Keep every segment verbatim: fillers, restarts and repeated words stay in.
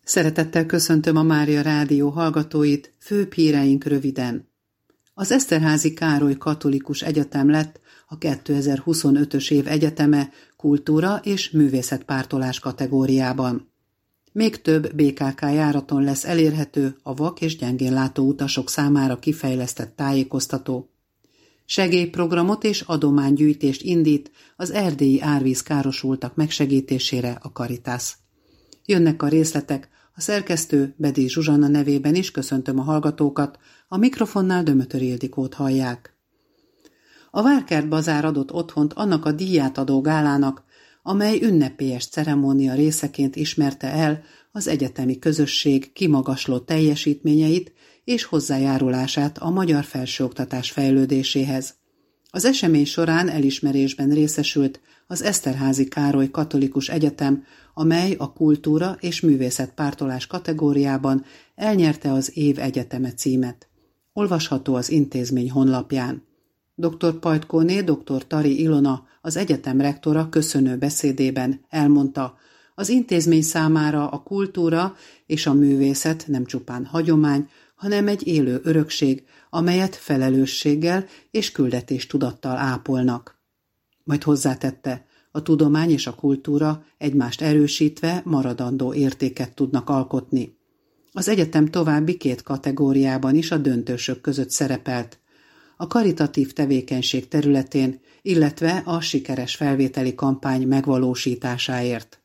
Szeretettel köszöntöm a Mária Rádió hallgatóit, főbb híreink röviden. Az Eszterházy Károly Katolikus Egyetem lett a kétezer-huszonötös év egyeteme kultúra és művészetpártolás kategóriában. Még több bé ká ká járaton lesz elérhető a vak és gyengénlátó utasok számára kifejlesztett tájékoztató. Segélyprogramot és adománygyűjtést indít az erdélyi árvízkárosultak megsegítésére a Caritas. Jönnek a részletek, a szerkesztő Bedi Zsuzsanna nevében is köszöntöm a hallgatókat, a mikrofonnál Dömötör Ildikót hallják. A Várkert Bazár adott otthont annak a díját adó gálának, amely ünnepélyes ceremónia részeként ismerte el az egyetemi közösség kimagasló teljesítményeit és hozzájárulását a magyar felsőoktatás fejlődéséhez. Az esemény során elismerésben részesült az Eszterházy Károly Katolikus Egyetem, amely a kultúra és művészetpártolás kategóriában elnyerte az év egyeteme címet. Olvasható az intézmény honlapján. doktor Pajtkóné, doktor Tari Ilona, az egyetem rektora köszönő beszédében elmondta, az intézmény számára a kultúra és a művészet nem csupán hagyomány, hanem egy élő örökség, amelyet felelősséggel és küldetéstudattal ápolnak. Majd hozzátette, a tudomány és a kultúra egymást erősítve maradandó értéket tudnak alkotni. Az egyetem további két kategóriában is a döntősök között szerepelt. A karitatív tevékenység területén, illetve a sikeres felvételi kampány megvalósításáért.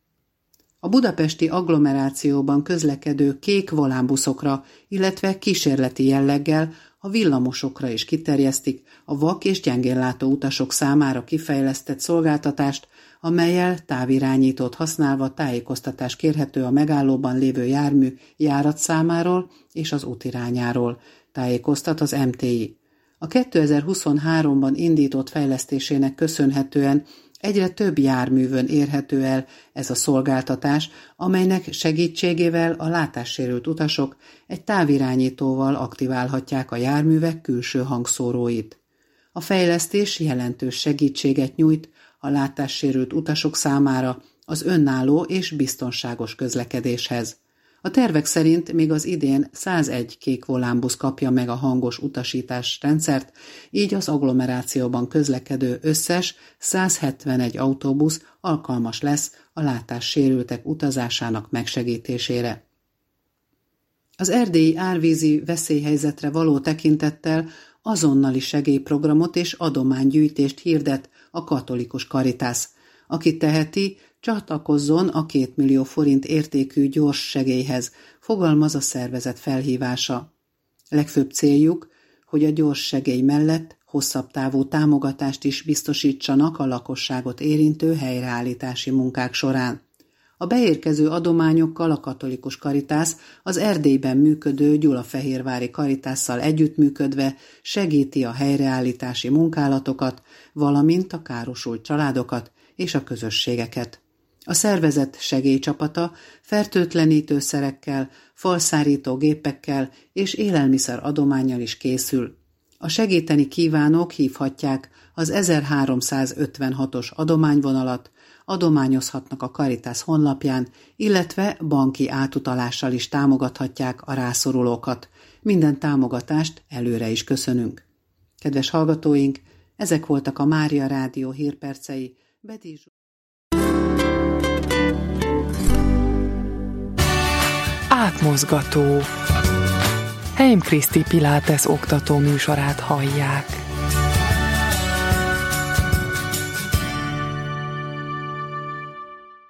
A budapesti agglomerációban közlekedő kék volánbuszokra, illetve kísérleti jelleggel a villamosokra is kiterjesztik a vak és gyengénlátó utasok számára kifejlesztett szolgáltatást, amellyel távirányítót használva tájékoztatás kérhető a megállóban lévő jármű járatszámáról és az útirányáról, tájékoztat az em té i. A kétezer-huszonháromban indított fejlesztésének köszönhetően egyre több járművön érhető el ez a szolgáltatás, amelynek segítségével a látássérült utasok egy távirányítóval aktiválhatják a járművek külső hangszóróit. A fejlesztés jelentős segítséget nyújt a látássérült utasok számára az önálló és biztonságos közlekedéshez. A tervek szerint még az idén százegy kék volánbusz kapja meg a hangos utasítás rendszert, így az agglomerációban közlekedő összes százhetvenegy autóbusz alkalmas lesz a látássérültek utazásának megsegítésére. Az erdélyi árvízi veszélyhelyzetre való tekintettel azonnali segélyprogramot és adománygyűjtést hirdet a katolikus Caritas. Aki teheti, csatlakozzon a két millió forint értékű gyors segélyhez, fogalmaz a szervezet felhívása. Legfőbb céljuk, hogy a gyors segély mellett hosszabb távú támogatást is biztosítsanak a lakosságot érintő helyreállítási munkák során. A beérkező adományokkal a katolikus Caritas az Erdélyben működő Gyulafehérvári Caritasszal együttműködve segíti a helyreállítási munkálatokat, valamint a károsult családokat és a közösségeket. A szervezet segélycsapata fertőtlenítőszerekkel, falszárító gépekkel és élelmiszer adománnyal is készül. A segíteni kívánók hívhatják az ezerháromszázötvenhatos adományvonalat, adományozhatnak a Caritas honlapján, illetve banki átutalással is támogathatják a rászorulókat. Minden támogatást előre is köszönünk. Kedves hallgatóink, ezek voltak a Mária Rádió hírpercei. Bedi Átmozgató. Heim Kriszti Pilates oktató műsorát hallják.